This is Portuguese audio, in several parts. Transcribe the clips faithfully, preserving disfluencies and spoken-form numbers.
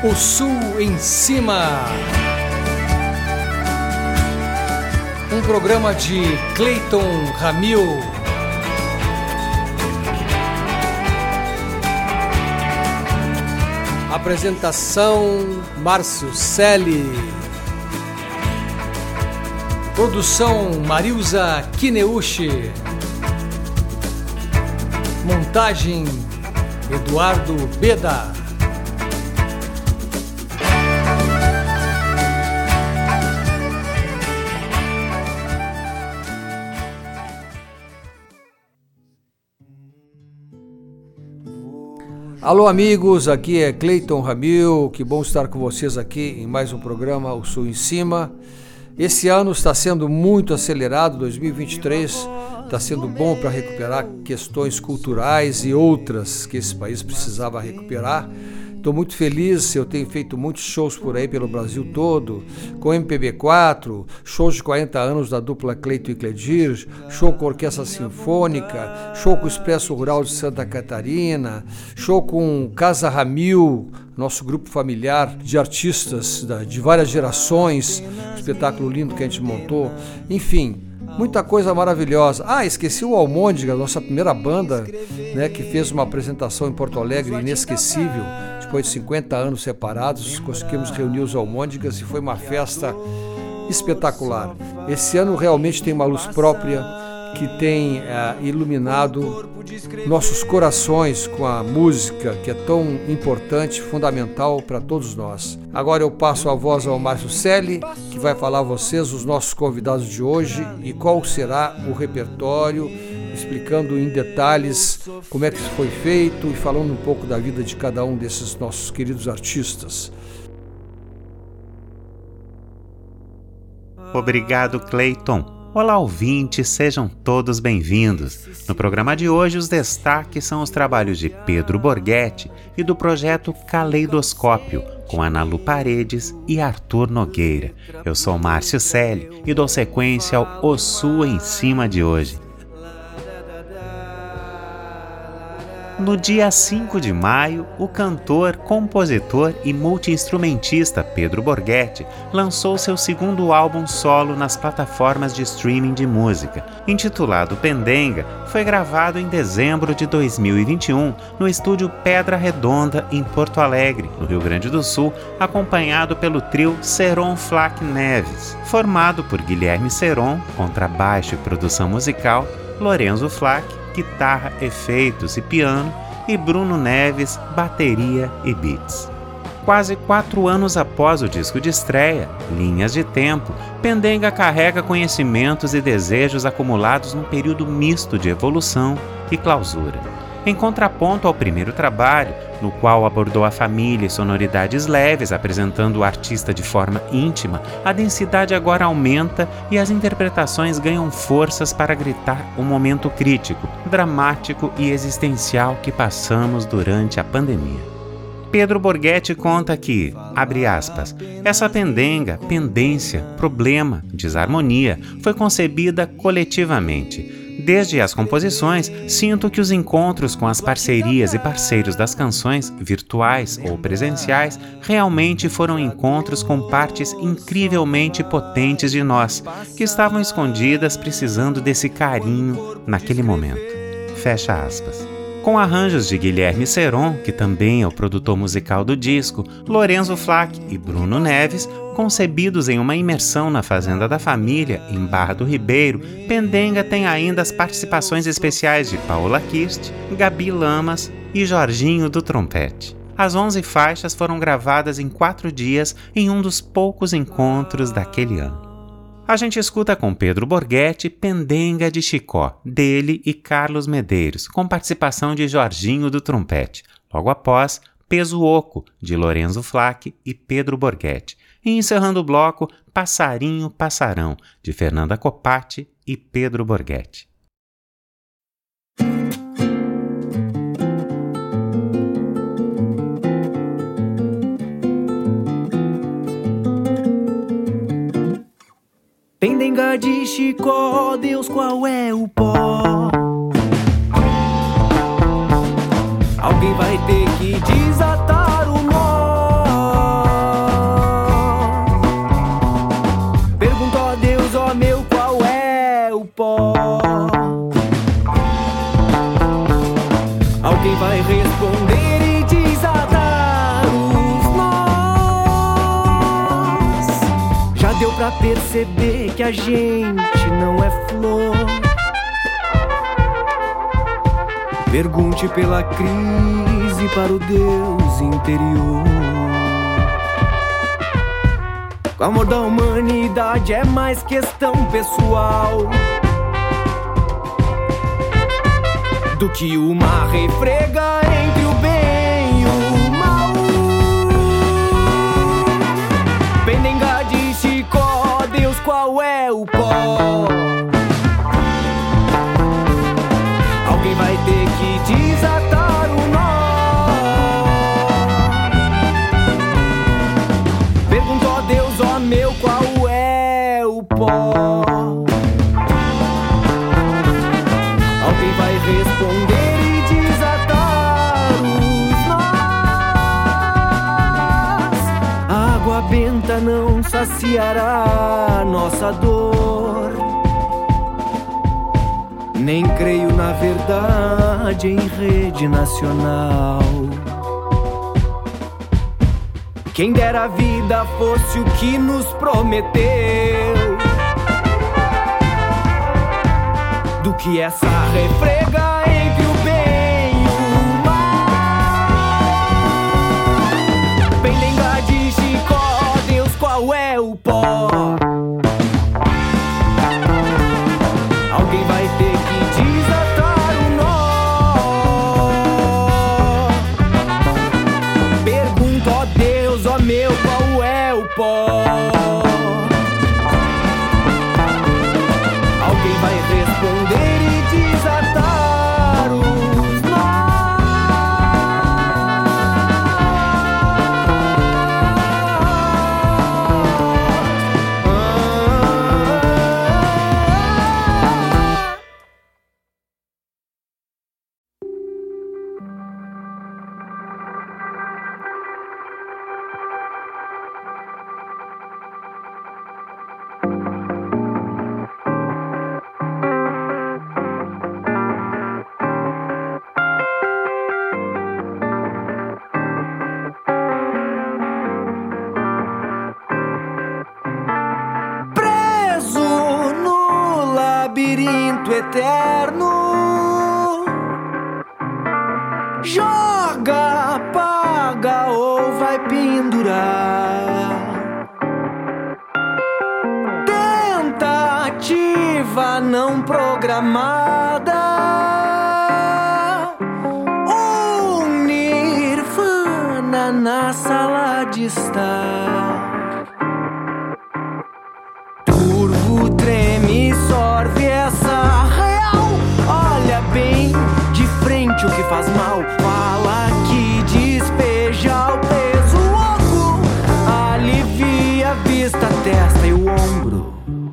O Sul em Cima. Um programa de Cleiton Ramil. Apresentação Márcio Selle. Produção Marilza Kineuchi. Montagem Eduardo Beda. Alô amigos, aqui é Cleiton Ramil, que bom estar com vocês aqui em mais um programa O Sul em Cima. Esse ano está sendo muito acelerado, dois mil e vinte e três está sendo bom para recuperar questões culturais e outras que esse país precisava recuperar. Estou muito feliz, eu tenho feito muitos shows por aí pelo Brasil todo, com M P B quatro, shows de quarenta anos da dupla Cleiton e Cledir, show com Orquestra Sinfônica, show com o Expresso Rural de Santa Catarina, show com Casa Ramil, nosso grupo familiar de artistas de várias gerações, um espetáculo lindo que a gente montou, enfim, muita coisa maravilhosa. Ah, esqueci o Almôndega, nossa primeira banda, né, que fez uma apresentação em Porto Alegre inesquecível. Depois de cinquenta anos separados, conseguimos reunir os Almôndegas e foi uma festa espetacular. Esse ano realmente tem uma luz própria que tem é, iluminado nossos corações com a música, que é tão importante, fundamental para todos nós. Agora eu passo a voz ao Márcio Selle, que vai falar a vocês os nossos convidados de hoje e qual será o repertório, explicando em detalhes como é que isso foi feito e falando um pouco da vida de cada um desses nossos queridos artistas. Obrigado, Cleiton. Olá, ouvintes, sejam todos bem-vindos. No programa de hoje, os destaques são os trabalhos de Pedro Borghetti e do projeto Caleidoscópio, com Ana Lu Paredes e Arthur Nogueira. Eu sou Márcio Selle e dou sequência ao O Sul em Cima de hoje. No dia cinco de maio, o cantor, compositor e multi-instrumentista Pedro Borghetti lançou seu segundo álbum solo nas plataformas de streaming de música. Intitulado Pendenga, foi gravado em dezembro de dois mil e vinte e um no estúdio Pedra Redonda, em Porto Alegre, no Rio Grande do Sul, acompanhado pelo trio Seron Flack Neves, formado por Guilherme Seron, contrabaixo e produção musical, Lorenzo Flack, guitarra, efeitos e piano, e Bruno Neves, bateria e beats. Quase quatro anos após o disco de estreia, Linhas de Tempo, Pendenga carrega conhecimentos e desejos acumulados num período misto de evolução e clausura. Em contraponto ao primeiro trabalho, no qual abordou a família e sonoridades leves, apresentando o artista de forma íntima, a densidade agora aumenta e as interpretações ganham forças para gritar o momento crítico, dramático e existencial que passamos durante a pandemia. Pedro Borghetti conta que, abre aspas, essa pendenga, pendência, problema, desarmonia, foi concebida coletivamente. Desde as composições, sinto que os encontros com as parcerias e parceiros das canções, virtuais ou presenciais, realmente foram encontros com partes incrivelmente potentes de nós, que estavam escondidas precisando desse carinho naquele momento. Fecha aspas. Com arranjos de Guilherme Seron, que também é o produtor musical do disco, Lorenzo Flack e Bruno Neves, concebidos em uma imersão na Fazenda da Família, em Barra do Ribeiro, Pendenga tem ainda as participações especiais de Paola Kirst, Gabi Lamas e Jorginho do trompete. As onze faixas foram gravadas em quatro dias em um dos poucos encontros daquele ano. A gente escuta com Pedro Borghetti Pendenga de Chicó, dele e Carlos Medeiros, com participação de Jorginho do trompete. Logo após, Peso Oco, de Lorenzo Flack e Pedro Borghetti. E encerrando o bloco, Passarinho Passarão, de Fernanda Copati e Pedro Borghetti. Pendenga de Chicó, Deus, qual é o pó? Alguém vai ter que desatar o nó. Alguém vai responder e desatar os nós. Já deu pra perceber que a gente não é flor. Pergunte pela crise para o Deus interior. O amor da humanidade é mais questão pessoal do que uma refrega entre o bem e o mal. Pendenga de Chicó, Deus, qual é o pó? Alguém vai ter que desatar o nó. Pergunto a Deus, ó meu, qual é o pó? Alguém vai responder e desatar os nós. A água benta não saciará nossa dor. Nem creio na verdade em rede nacional. Quem dera a vida fosse o que nos prometeu, do que essa refrega entre o bem e o mal. Pendenga de Chicó, Deus, qual é o pó? Alguém vai ter que desatar o nó. Pergunto, ó Deus, ó meu, qual é o pó? Alguém vai responder e desatar os eterno, joga, paga ou vai pendurar. Tentativa não programada, um nirvana na sala de estar. Turvo, treme, sorve essa real. Olha bem de frente o que faz mal. Fala que despeja o peso oco. Alivia a vista, a testa e o ombro.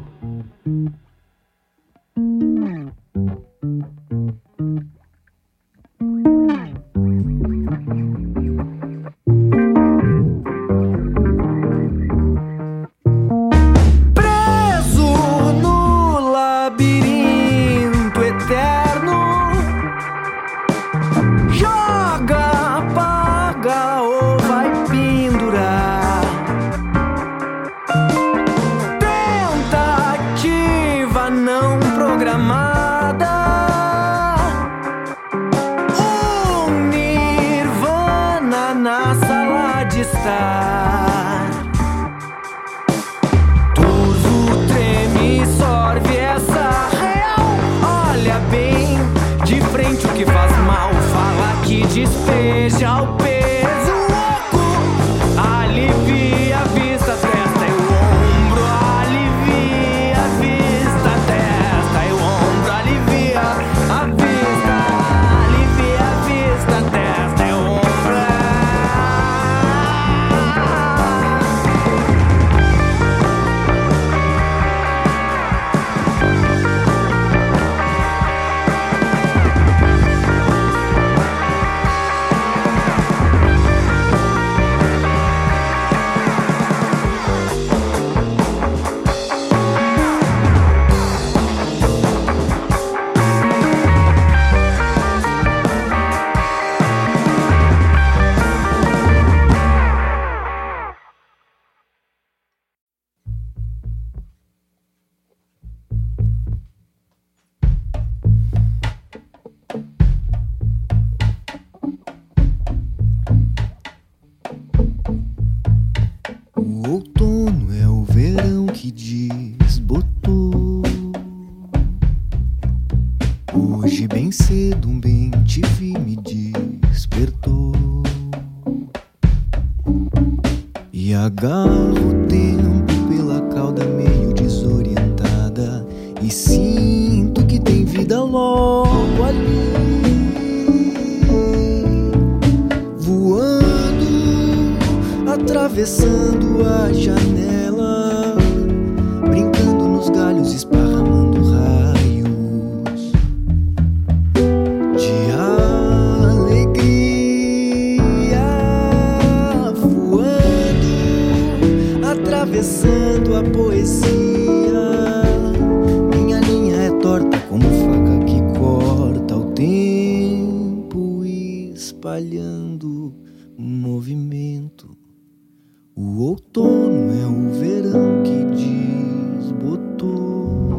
Turvo, treme, sorve essa real. Olha bem de frente o que faz mal. Fala que despeja o peso oco. Alivia a vista, a testa e o ombro. Alivia a vista, a testa e o ombro. Alivia a vista, alivia a vista, a testa e o ombro. desbotou. Hoje bem cedo um bem te vi me despertou. E agarro o tempo pela cauda meio desorientada e sinto que tem vida logo ali, voando, atravessando a janela, brincando nos galhos, esparramando raios de alegria, voando, atravessando a poesia. Minha linha é torta como faca que corta o tempo, espalhando o movimento. O outono é o verão que desbotou.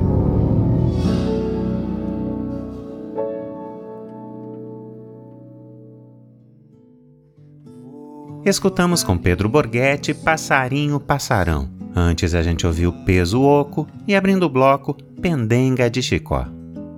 Escutamos com Pedro Borghetti Passarinho, Passarão. Antes a gente ouviu Peso Oco e, abrindo o bloco, Pendenga de Chicó.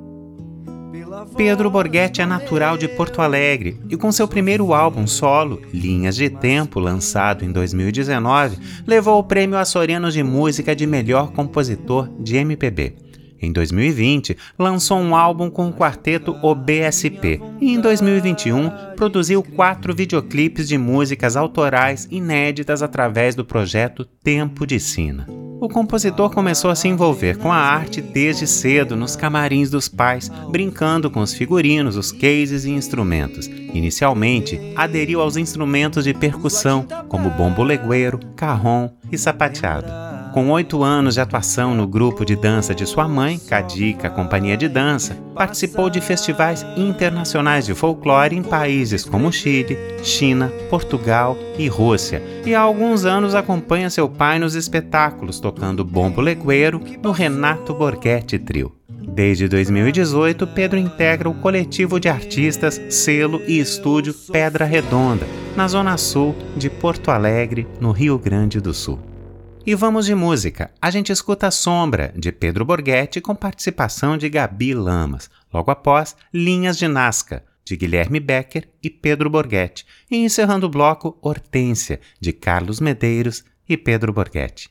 Pedro Borghetti é natural de Porto Alegre e, com seu primeiro álbum solo, Linhas de Tempo, lançado em dois mil e dezenove, levou o prêmio Açoriano de Música de Melhor Compositor de M P B. Em dois mil e vinte, lançou um álbum com o quarteto O B S P e, em dois mil e vinte e um, produziu quatro videoclipes de músicas autorais inéditas através do projeto Tempo de Sina. O compositor começou a se envolver com a arte desde cedo nos camarins dos pais, brincando com os figurinos, os cases e instrumentos. Inicialmente, aderiu aos instrumentos de percussão, como bombo legueiro, carrom e sapateado. Com oito anos de atuação no grupo de dança de sua mãe, Cadica Companhia de Dança, participou de festivais internacionais de folclore em países como Chile, China, Portugal e Rússia, e há alguns anos acompanha seu pai nos espetáculos, tocando bombo legueiro no Renato Borghetti Trio. Desde dois mil e dezoito, Pedro integra o coletivo de artistas, selo e estúdio Pedra Redonda, na zona sul de Porto Alegre, no Rio Grande do Sul. E vamos de música. A gente escuta Sombra, de Pedro Borghetti, com participação de Gabi Lamas. Logo após, Linhas de Nazca, de Guilherme Becker e Pedro Borghetti. E encerrando o bloco, Hortência, de Carlos Medeiros e Pedro Borghetti.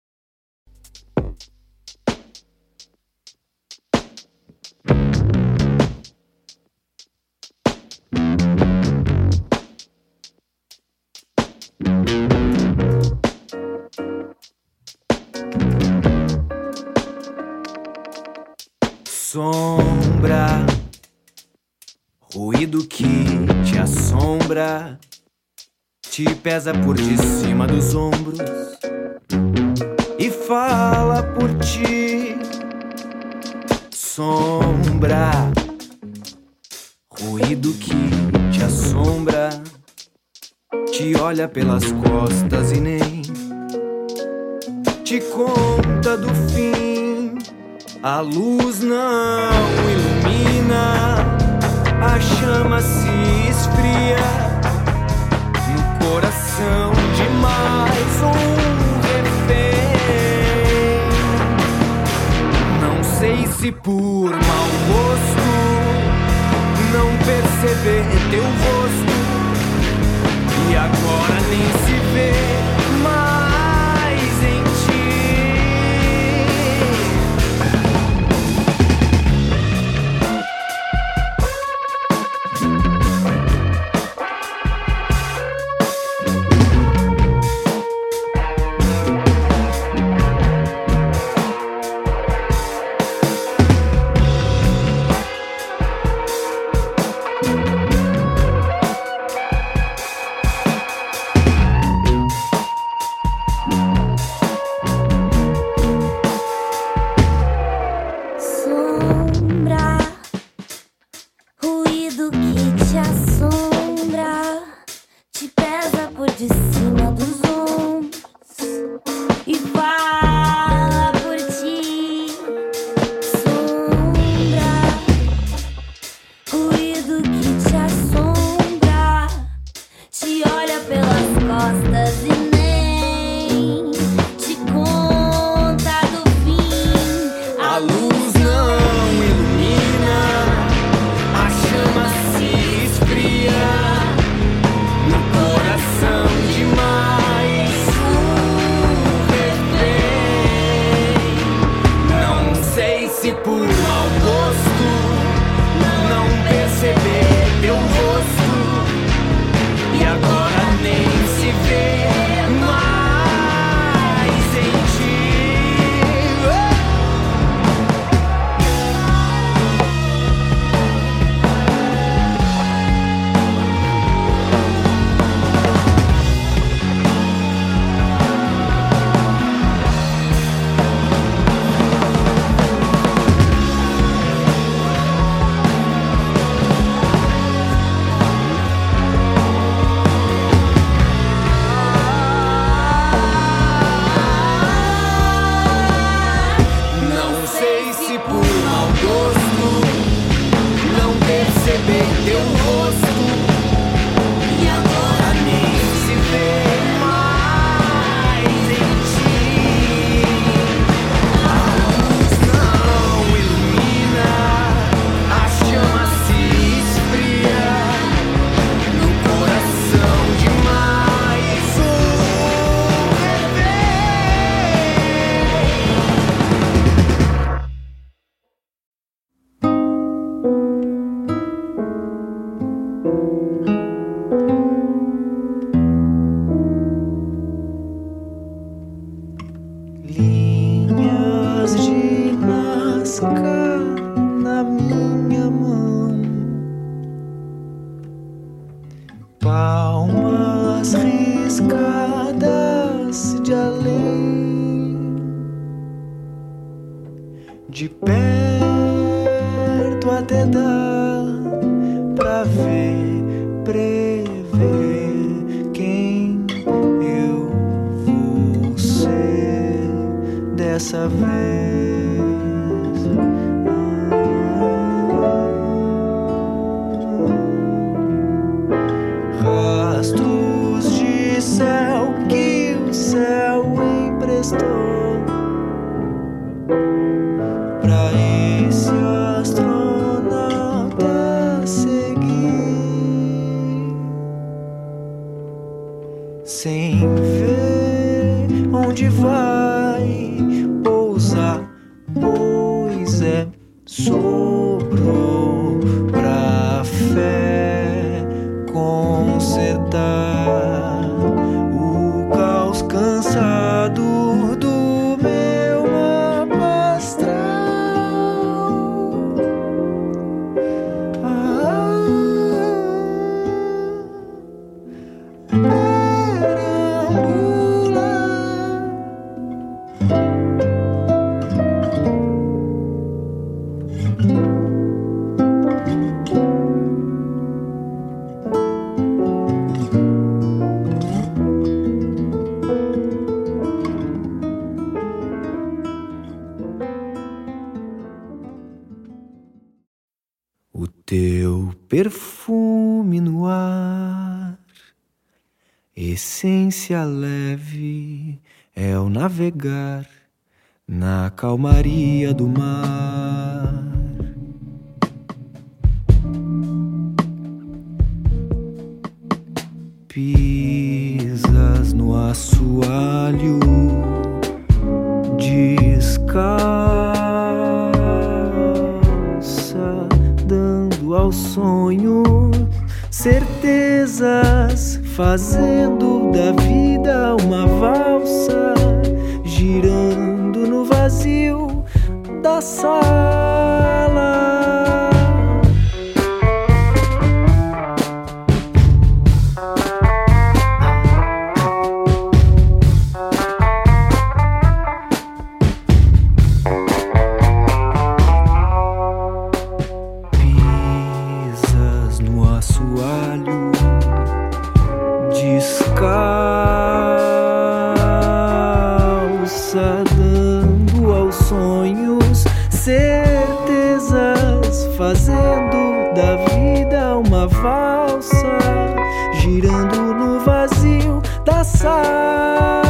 Sombra, ruído que te assombra, te pesa por de cima dos ombros e fala por ti. Sombra, ruído que te assombra, te olha pelas costas e nem te conta do fim. A luz não ilumina, a chama se esfria no coração de mais um refém. Não sei se por mau gosto não perceber teu rosto, e agora nem se vê mais em ti. palmas riscadas de além, de perto até dá pra ver, prever quem eu vou ser dessa vez. Rastros de céu que o céu emprestou pra esse astronauta seguir, sem ver onde vai pousar, pois é sobrou pra fé consertar o caos cansado do meu mapa astral. Ah, o teu perfume no ar, essência leve é o navegar na calmaria do mar. Pisas no assoalho, descalça, dando ao sonho certezas, fazendo da vida uma valsa, girando no vazio da sala. Pisas no assoalho, descalça, dando aos sonhos certezas, fazendo da vida uma valsa, girando no vazio da sala.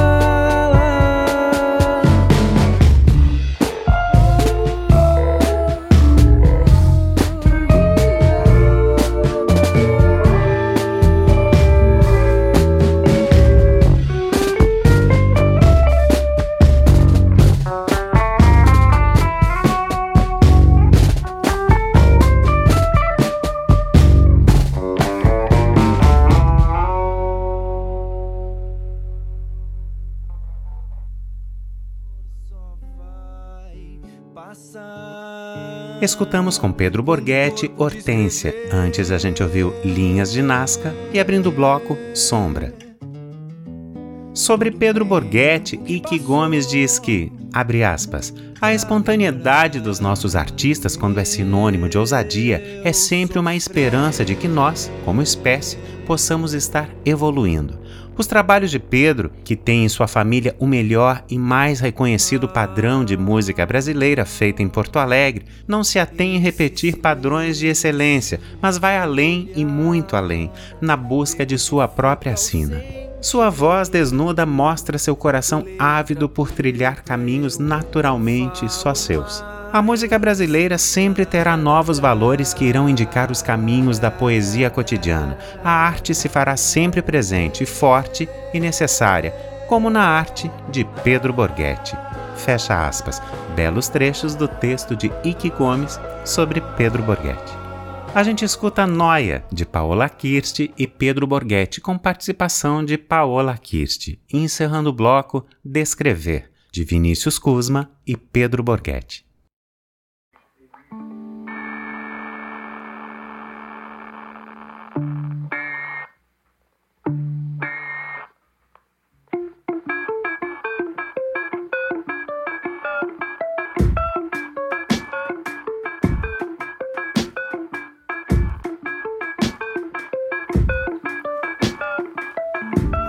Escutamos com Pedro Borghetti, Hortência. Antes a gente ouviu Linhas de Nazca e, abrindo o bloco, Sombra. Sobre Pedro Borghetti, Ike Gomes diz que, abre aspas, a espontaneidade dos nossos artistas, quando é sinônimo de ousadia, é sempre uma esperança de que nós, como espécie, possamos estar evoluindo. Os trabalhos de Pedro, que tem em sua família o melhor e mais reconhecido padrão de música brasileira feita em Porto Alegre, não se atém em repetir padrões de excelência, mas vai além e muito além, na busca de sua própria sina. Sua voz desnuda mostra seu coração ávido por trilhar caminhos naturalmente só seus. A música brasileira sempre terá novos valores que irão indicar os caminhos da poesia cotidiana. A arte se fará sempre presente, forte e necessária, como na arte de Pedro Borghetti. Fecha aspas. Belos trechos do texto de Ike Gomes sobre Pedro Borghetti. A gente escuta Noia, de Paola Kirst e Pedro Borghetti, com participação de Paola Kirst. E encerrando o bloco, Descrever, de Vinícius Kuzma e Pedro Borghetti.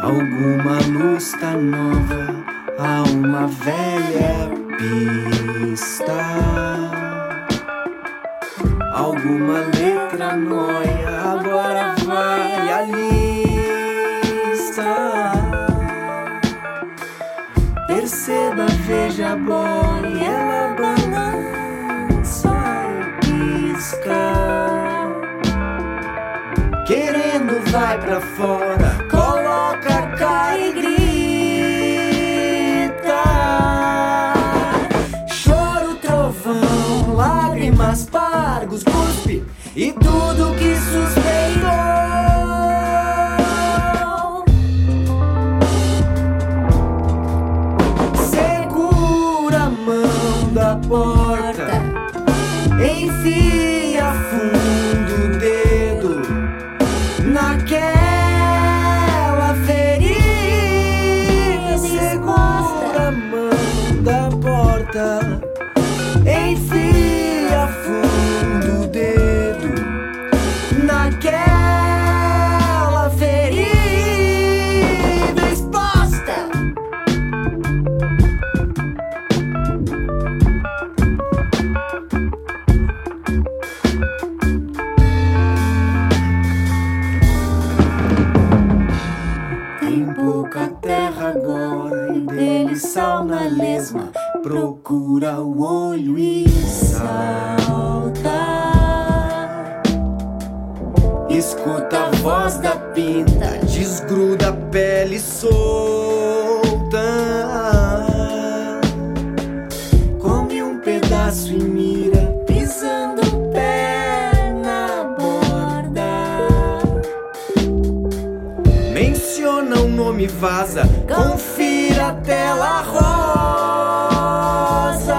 Alguma luz tá nova a uma velha pista. Alguma letra nóia agora vai a lista. Perceba, veja, boy, ela balança e pisca. Querendo vai pra fora, coloca, cai e grita. Choro, trovão, lágrimas, pargos, cuspe e tudo que suspeitou. Segura a mão da porta, enfia fundo o dedo naquela ferida. Segura a mão da porta, enfia fundo o dedo naquela ferida exposta. Tem pouca terra agora e dele sal na lesma. Procura o olho e salta. Escuta a voz da pinta, desgruda a pele solta. Come um pedaço e mira, pisando o pé na borda. Menciona um nome, vaza, confira a tela rosa.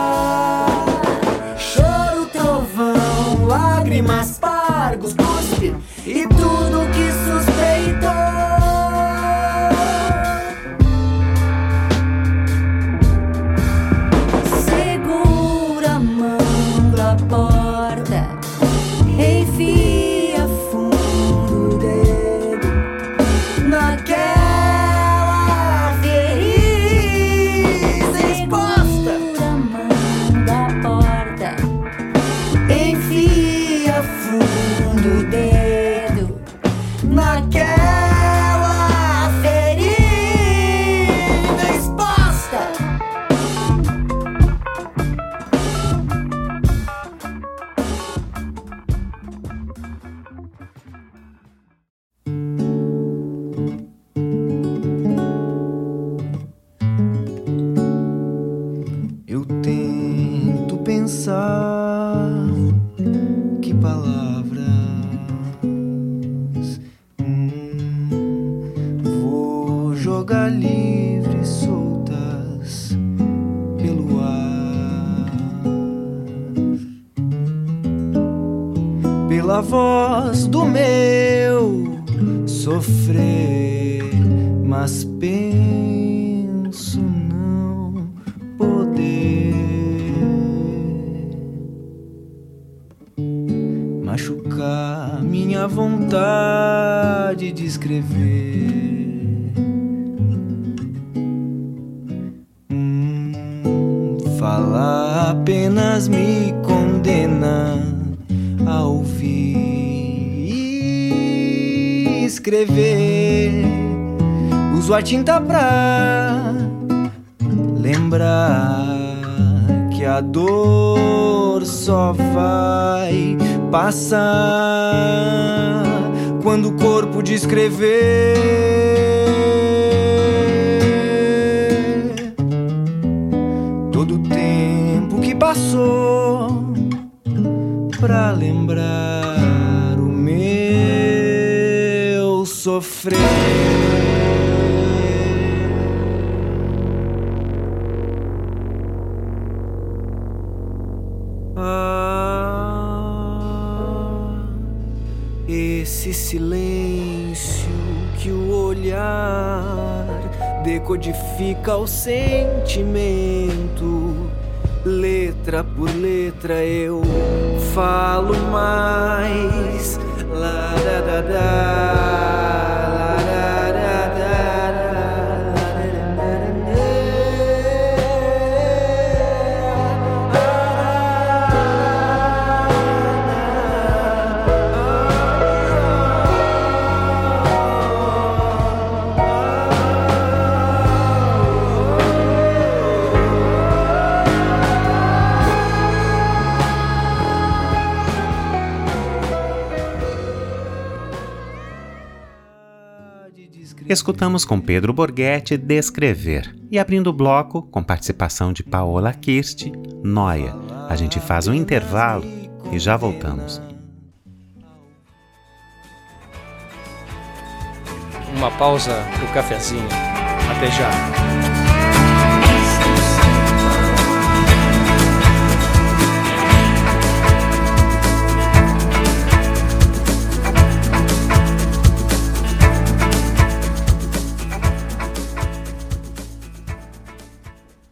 Choro, trovão, lágrimas, pargos, cuspe e tudo que suspeitou. Segura a mão da porta, enfia fundo o dedo naquela ferida exposta. Segura a mão da porta, enfia fundo o dedo naquela ferida exposta. Eu tento pensar que palavras hum, vou jogar livres, soltas pelo ar, pela voz do meu sofrer, mas penso não poder machucar minha vontade de escrever. Hum, falar apenas me condena a ouvir e escrever. Uso a tinta pra lembrar que a dor só vai passar quando o corpo descrever todo o tempo que passou pra lembrar o meu sofrer. Esse silêncio que o olhar decodifica o sentimento. Letra por letra eu falo mais. La da da da, la da da da. escutamos com Pedro Borghetti Descrever e abrindo o bloco, com participação de Paola Kirst, Noia. A gente faz um intervalo e já voltamos. Uma pausa pro cafezinho. Até já.